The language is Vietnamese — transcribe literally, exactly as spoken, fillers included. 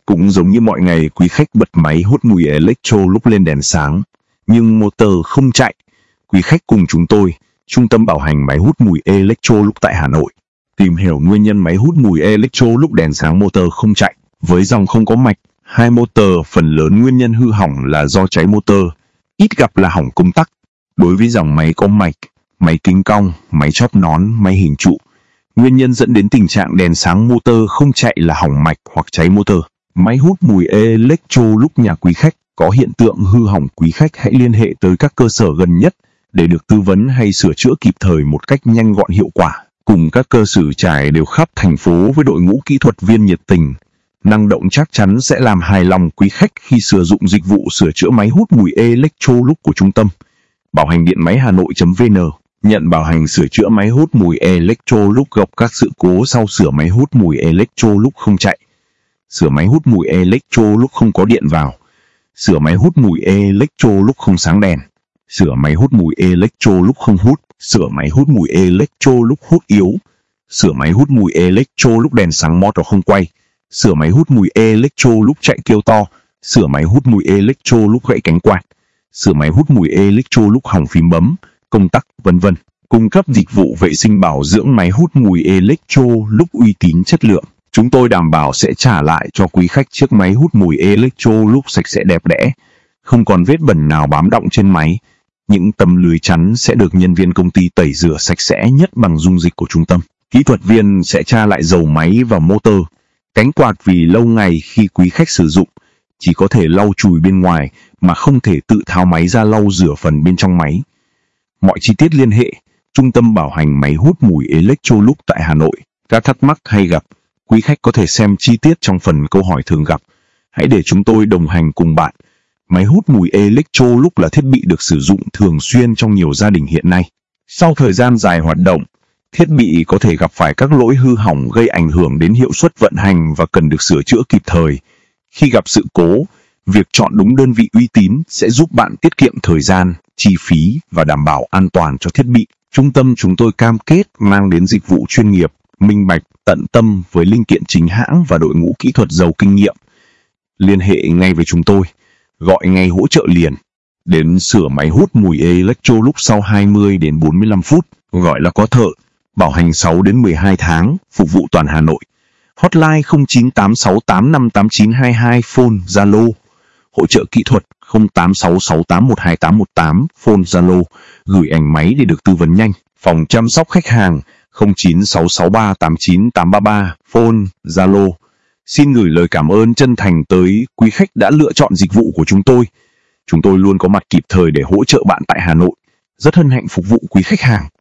Cũng giống như mọi ngày, quý khách bật máy hút mùi Electro lúc lên đèn sáng, nhưng motor không chạy. Quý khách cùng chúng tôi, Trung tâm bảo hành máy hút mùi Electro lúc tại Hà Nội, tìm hiểu nguyên nhân máy hút mùi Electro lúc đèn sáng motor không chạy. Với dòng không có mạch, hai motor phần lớn nguyên nhân hư hỏng là do cháy motor, ít gặp là hỏng công tắc. Đối với dòng máy có mạch, máy kính cong, máy chóp nón, máy hình trụ, nguyên nhân dẫn đến tình trạng đèn sáng motor không chạy là hỏng mạch hoặc cháy motor. Máy hút mùi Electro lúc nhà quý khách có hiện tượng hư hỏng, quý khách hãy liên hệ tới các cơ sở gần nhất để được tư vấn hay sửa chữa kịp thời một cách nhanh gọn hiệu quả. Cùng các cơ sở trải đều khắp thành phố với đội ngũ kỹ thuật viên nhiệt tình, năng động, chắc chắn sẽ làm hài lòng quý khách khi sử dụng dịch vụ sửa chữa máy hút mùi Electro lúc của trung tâm bảo hành điện máy Hà Nội.vn. Nhận bảo hành sửa chữa máy hút mùi Electro lúc gặp các sự cố sau sửa máy hút mùi Electro lúc không chạy, sửa máy hút mùi Electro lúc không có điện vào, sửa máy hút mùi Electro lúc không sáng đèn, sửa máy hút mùi Electro lúc không hút, sửa máy hút mùi Electro lúc hút yếu, sửa máy hút mùi Electro lúc đèn sáng motor không quay, sửa máy hút mùi Electro lúc chạy kêu to, sửa máy hút mùi Electro lúc gãy cánh quạt, sửa máy hút mùi Electro lúc hỏng phím bấm, công tắc, vân vân. Cung cấp dịch vụ vệ sinh bảo dưỡng máy hút mùi Electro lúc uy tín, chất lượng. Chúng tôi đảm bảo sẽ trả lại cho quý khách chiếc máy hút mùi Electro lúc sạch sẽ đẹp đẽ, không còn vết bẩn nào bám đọng trên máy. Những tấm lưới chắn sẽ được nhân viên công ty tẩy rửa sạch sẽ nhất bằng dung dịch của trung tâm. Kỹ thuật viên sẽ tra lại dầu máy và motor, cánh quạt vì lâu ngày khi quý khách sử dụng, chỉ có thể lau chùi bên ngoài mà không thể tự tháo máy ra lau rửa phần bên trong máy. Mọi chi tiết liên hệ Trung tâm bảo hành máy hút mùi Electro lúc tại Hà Nội. Các thắc mắc hay gặp, quý khách có thể xem chi tiết trong phần câu hỏi thường gặp. Hãy để chúng tôi đồng hành cùng bạn. Máy hút mùi Electro lúc là thiết bị được sử dụng thường xuyên trong nhiều gia đình hiện nay. Sau thời gian dài hoạt động, thiết bị có thể gặp phải các lỗi hư hỏng gây ảnh hưởng đến hiệu suất vận hành và cần được sửa chữa kịp thời. Khi gặp sự cố, việc chọn đúng đơn vị uy tín sẽ giúp bạn tiết kiệm thời gian, chi phí và đảm bảo an toàn cho thiết bị. Trung tâm chúng tôi cam kết mang đến dịch vụ chuyên nghiệp, minh bạch, tận tâm với linh kiện chính hãng và đội ngũ kỹ thuật giàu kinh nghiệm. Liên hệ ngay với chúng tôi, gọi ngay hỗ trợ liền. Đến sửa máy hút mùi Electro lúc sau hai mươi đến bốn mươi lăm phút, gọi là có thợ. Bảo hành sáu đến mười hai tháng, phục vụ toàn Hà Nội. Hotline không chín tám sáu tám năm tám chín hai hai, phone Zalo. Hỗ trợ kỹ thuật không tám sáu sáu tám một hai tám một tám, phone Zalo. Gửi ảnh máy để được tư vấn nhanh. Phòng chăm sóc khách hàng không chín sáu sáu ba tám chín tám ba ba, phone Zalo. Xin gửi lời cảm ơn chân thành tới quý khách đã lựa chọn dịch vụ của chúng tôi. Chúng tôi luôn có mặt kịp thời để hỗ trợ bạn tại Hà Nội. Rất hân hạnh phục vụ quý khách hàng.